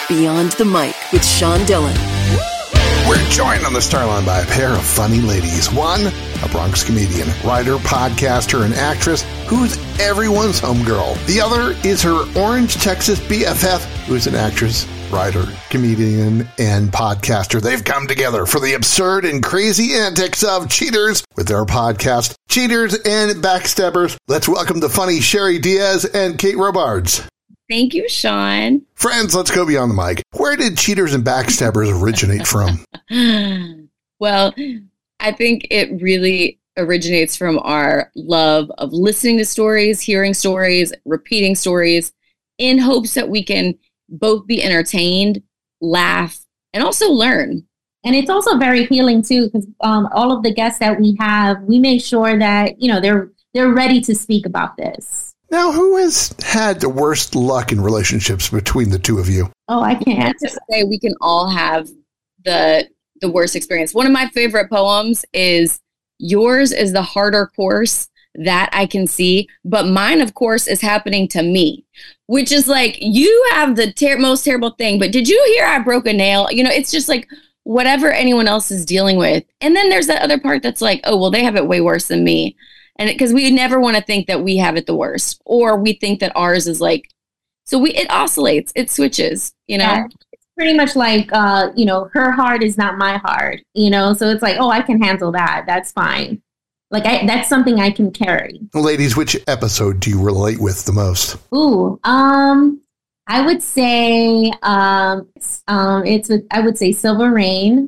Beyond the Mic with Sean Dillon. We're joined on the star line by a pair of funny ladies. One, a Bronx comedian, writer, podcaster, and actress who's everyone's homegirl. The other is her Orange, Texas BFF, who's an actress, writer, comedian, and podcaster. They've come together for the absurd and crazy antics of cheaters with their podcast, Cheaters and Backstabbers. Let's welcome the funny Sherry Diaz and Kate Robards. Thank you, Sean. Friends, let's go beyond the mic. Where did Cheaters and Backstabbers originate from? Well, I think it really originates from our love of listening to stories, hearing stories, repeating stories, in hopes that we can both be entertained, laugh, and also learn. And it's also very healing too, because all of the guests that we have, we make sure that, you know, they're ready to speak about this. Now, who has had the worst luck in relationships between the two of you? Oh, I can't. To say we can all have the worst experience. One of my favorite poems is, yours is the harder course that I can see, but mine, of course, is happening to me, which is like, you have the most terrible thing, but did you hear I broke a nail? You know, it's just like whatever anyone else is dealing with. And then there's that other part that's like, oh, well, they have it way worse than me. And because we never want to think that we have it the worst, or we think that ours is like, so it oscillates, it switches, you know? Yeah. It's pretty much like, you know, her heart is not my heart, you know? So it's like, oh, I can handle that. That's fine. Like, that's something I can carry. Ladies, which episode do you relate with the most? Ooh, I would say, I would say Silver Rain.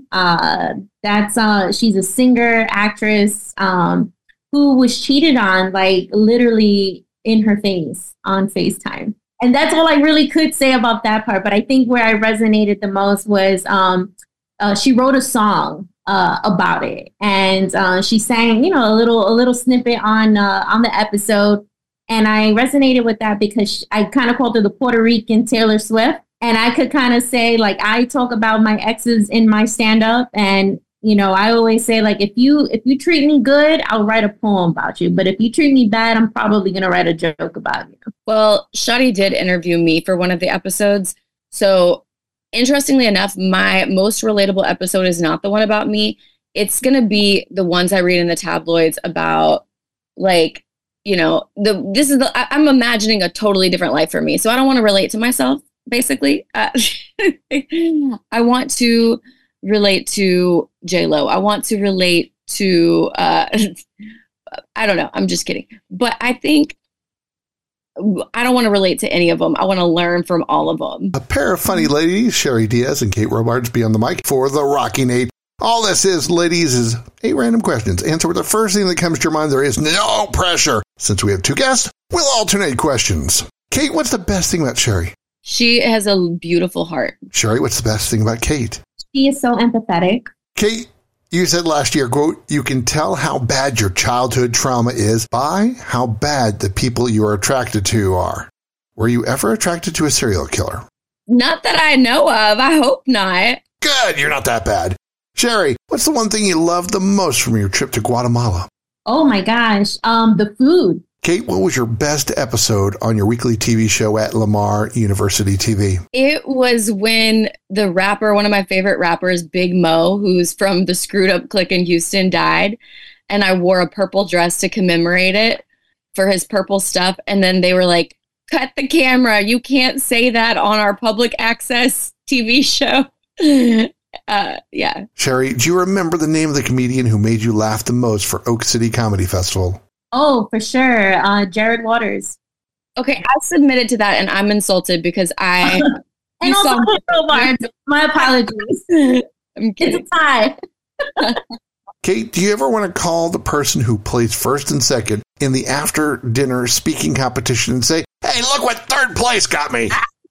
She's a singer, actress, who was cheated on, like literally in her face on FaceTime. And that's all I really could say about that part. But I think where I resonated the most was she wrote a song about it, and she sang, you know, a little snippet on the episode, and I resonated with that because I kind of called her the Puerto Rican Taylor Swift, and I could kind of say, like, I talk about my exes in my stand up, and you know, I always say, like, if you treat me good, I'll write a poem about you. But if you treat me bad, I'm probably going to write a joke about you. Well, Shadi did interview me for one of the episodes. So interestingly enough, my most relatable episode is not the one about me. It's going to be the ones I read in the tabloids about, like, you know, I'm imagining a totally different life for me. So I don't want to relate to myself, basically. I want to relate to J-Lo. I want to relate to, I don't know. I'm just kidding. But I think I don't want to relate to any of them. I want to learn from all of them. A pair of funny ladies, Sherry Diaz and Kate Robards, be on the mic for the Rocking 8. All this is, ladies, is 8 random questions. Answer with the first thing that comes to your mind. There is no pressure. Since we have 2 guests, we'll alternate questions. Kate, what's the best thing about Sherry? She has a beautiful heart. Sherry, what's the best thing about Kate? She is so empathetic. Kate, you said last year, quote, you can tell how bad your childhood trauma is by how bad the people you are attracted to are. Were you ever attracted to a serial killer? Not that I know of. I hope not. Good, you're not that bad. Sherry, what's the one thing you loved the most from your trip to Guatemala? Oh my gosh, the food. Kate, what was your best episode on your weekly TV show at Lamar University TV? It was when the rapper, one of my favorite rappers, Big Mo, who's from the Screwed Up Clique in Houston, died. And I wore a purple dress to commemorate it for his purple stuff. And then they were like, cut the camera. You can't say that on our public access TV show. Yeah. Sherry, do you remember the name of the comedian who made you laugh the most for Oak City Comedy Festival? Oh, for sure. Jared Waters. Okay, I submitted to that and I'm insulted because I... and also Robards. My apologies. I'm kidding. It's a tie. Kate, do you ever want to call the person who plays first and second in the after-dinner speaking competition and say, hey, look what third place got me?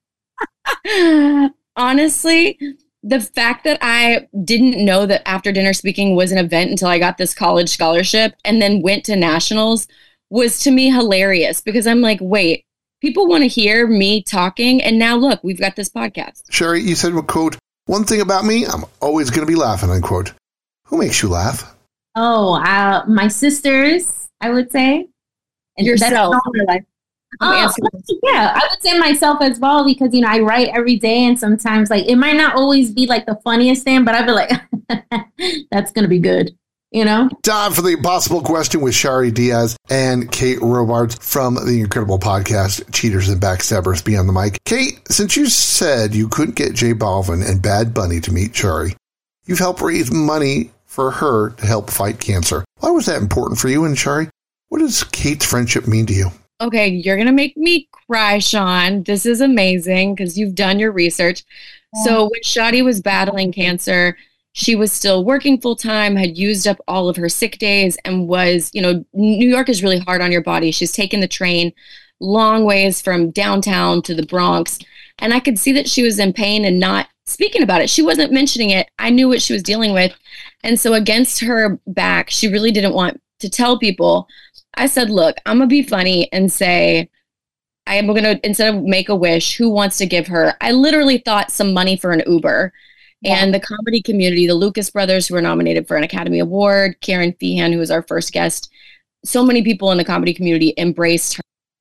Honestly, the fact that I didn't know that after dinner speaking was an event until I got this college scholarship and then went to nationals was to me hilarious because I'm like, wait, people want to hear me talking. And now look, we've got this podcast. Sherry, you said, quote, one thing about me, I'm always going to be laughing, unquote. Who makes you laugh? Oh, my sisters, I would say. And yourself. Yeah, I would say myself as well because, I write every day and sometimes like it might not always be like the funniest thing, but I'd be like, that's going to be good. Time for the impossible question with Shari Diaz and Kate Robards from the incredible podcast Cheaters and Backstabbers Beyond the Mic. Kate, since you said you couldn't get J Balvin and Bad Bunny to meet Shari, you've helped raise money for her to help fight cancer. Why was that important for you? And Shari, what does Kate's friendship mean to you? Okay, you're going to make me cry, Sean. This is amazing because you've done your research. Yeah. So when Shadi was battling cancer, she was still working full time, had used up all of her sick days and was, New York is really hard on your body. She's taken the train long ways from downtown to the Bronx. And I could see that she was in pain and not speaking about it. She wasn't mentioning it. I knew what she was dealing with. And so against her back, she really didn't want to tell people. I said, look, I'm going to be funny and say, I am going to, instead of make a wish, who wants to give her? I literally thought some money for an Uber. Yeah. And the comedy community, the Lucas brothers, who were nominated for an Academy Award, Karen Feehan, who was our first guest, so many people in the comedy community embraced her.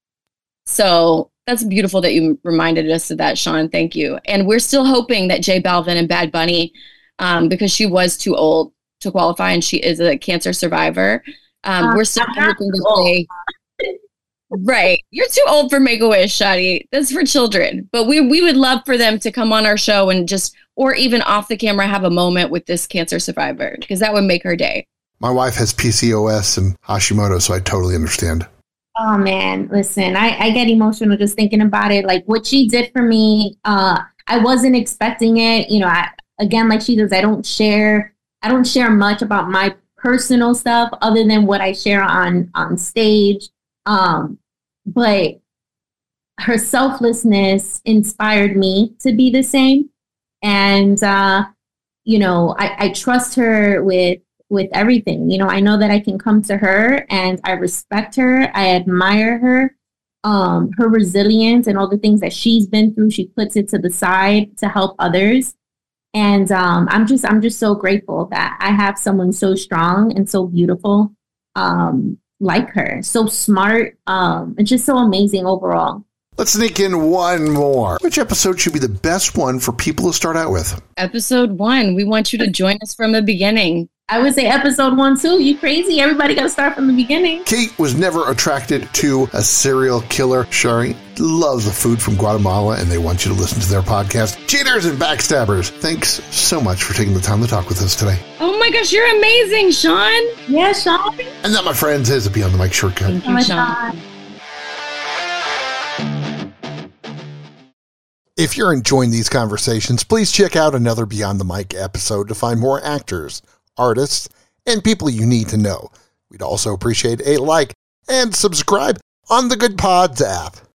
So that's beautiful that you reminded us of that, Sean. Thank you. And we're still hoping that J Balvin and Bad Bunny, because she was too old to qualify and she is a cancer survivor, we're still hoping that they... Right. You're too old for Make-A-Wish, Shadi. That's for children. But we would love for them to come on our show and just, or even off the camera, have a moment with this cancer survivor, because that would make her day. My wife has PCOS and Hashimoto, so I totally understand. Oh, man. Listen, I get emotional just thinking about it. Like what she did for me, I wasn't expecting it. Again, like she says, I don't share much about my personal stuff other than what I share on stage. But her selflessness inspired me to be the same. And, I trust her with everything. I know that I can come to her and I respect her. I admire her, her resilience and all the things that she's been through. She puts it to the side to help others. And, I'm just so grateful that I have someone so strong and so beautiful, like her, so smart, and just so amazing overall. Let's sneak in one more. Which episode should be the best one for people to start out with? Episode 1. We want you to join us from the beginning. I would say episode 1 too. You crazy? Everybody got to start from the beginning. Kate was never attracted to a serial killer. Shari loves the food from Guatemala, and they want you to listen to their podcast, Cheaters and Backstabbers. Thanks so much for taking the time to talk with us today. Oh my gosh, you're amazing, Sean. Yeah, Sean. And that, my friends, is a Beyond the Mic shortcut. Thank you, Sean. If you're enjoying these conversations, please check out another Beyond the Mic episode to find more actors, artists, and people you need to know. We'd also appreciate a like and subscribe on the Good Pods app.